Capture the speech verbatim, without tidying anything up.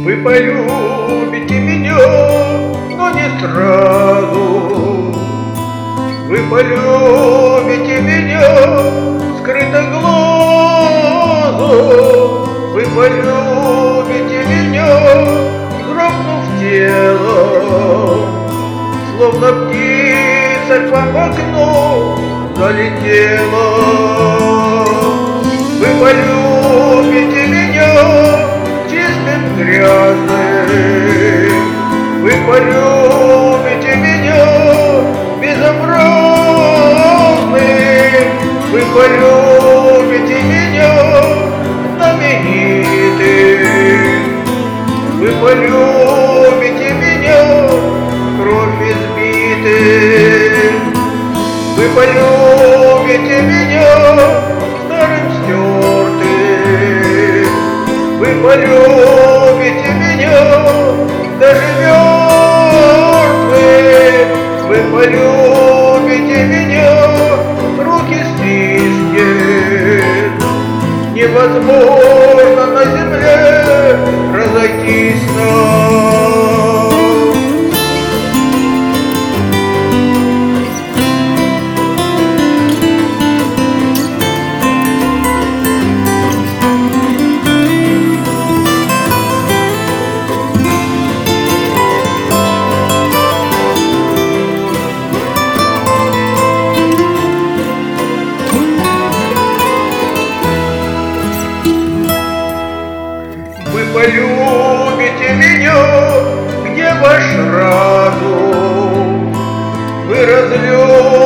Вы полюбите меня, но не сразу. Вы полюбите меня скрыто глазу. Вы полюбите меня, вздрогнув телом, словно птица к вам в окно залетела. Вы полюбите меня чистым, грязным. Вы полюбите меня безобразным. Вы полюбите меня знаменитым. Вы полюбите меня кровь избитым. Вы полюбите меня старым стертым. Вы полюбите меня даже мертвым. Вы полюбите меня, руки стиснет. Невозможно на земле разойтись нам. Вы полюбите меня, где ваш разум. Вы разлюбите